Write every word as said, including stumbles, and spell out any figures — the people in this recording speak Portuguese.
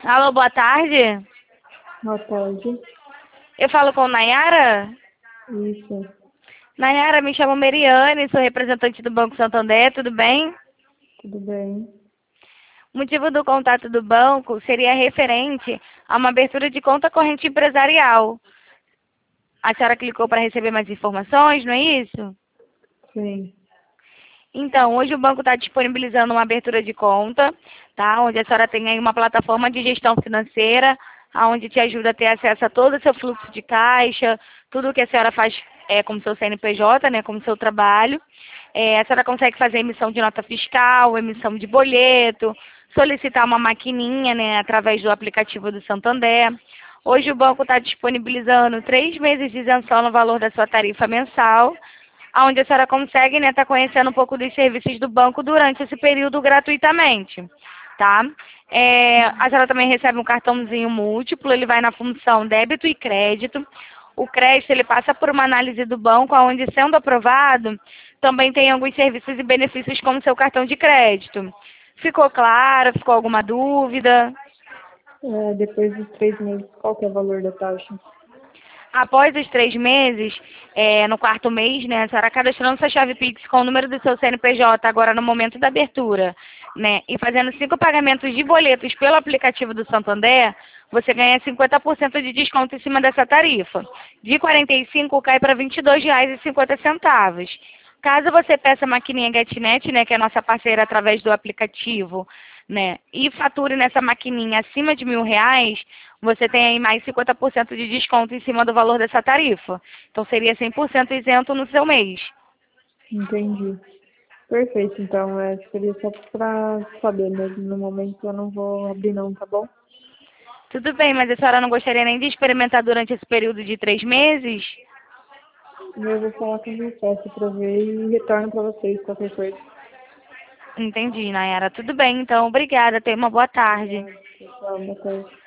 Alô, boa tarde. Boa tarde. Eu falo com Nayara? Isso, Nayara, me chamo Meriane, sou representante do Banco Santander, tudo bem? tudo bem? O motivo do contato do banco seria referente a uma abertura de conta corrente empresarial. A senhora clicou para receber mais informações, não é isso? Sim. Então, hoje o banco está disponibilizando uma abertura de conta, tá? Onde a senhora tem aí uma plataforma de gestão financeira, onde te ajuda a ter acesso a todo o seu fluxo de caixa, tudo o que a senhora faz é, como seu C N P J, né, como seu trabalho. É, a senhora consegue fazer emissão de nota fiscal, emissão de boleto, solicitar uma maquininha, né, através do aplicativo do Santander. Hoje o banco está disponibilizando três meses de isenção no valor da sua tarifa mensal, onde a senhora consegue, né, estar conhecendo um pouco dos serviços do banco durante esse período gratuitamente, tá? É, a senhora também recebe um cartãozinho múltiplo, ele vai na função débito e crédito. O crédito, ele passa por uma análise do banco, onde, sendo aprovado, também tem alguns serviços e benefícios como seu cartão de crédito. Ficou claro? Ficou alguma dúvida? É, depois dos três meses, qual que é o valor da taxa? Após os três meses, é, no quarto mês, né, a senhora cadastrando sua chave Pix com o número do seu C N P J agora no momento da abertura, né, e fazendo cinco pagamentos de boletos pelo aplicativo do Santander, você ganha cinquenta por cento de desconto em cima dessa tarifa. De quarenta e cinco cai para vinte e dois reais e cinquenta centavos. Caso você peça a maquininha GetNet, né, que é a nossa parceira através do aplicativo, né, e fature nessa maquininha acima de mil reais, você tem aí mais cinquenta por cento de desconto em cima do valor dessa tarifa. Então seria cem por cento isento no seu mês. Entendi. Perfeito, então, é, seria só para saber mesmo. No momento eu não vou abrir não, tá bom? Tudo bem, mas a senhora não gostaria nem de experimentar durante esse período de três meses? Eu vou falar com a minha sócia para ver e retorno para vocês qualquer coisa. Entendi, Nayara. Tudo bem, então. Obrigada. Tenha uma boa tarde. Obrigada. Tchau, boa tarde.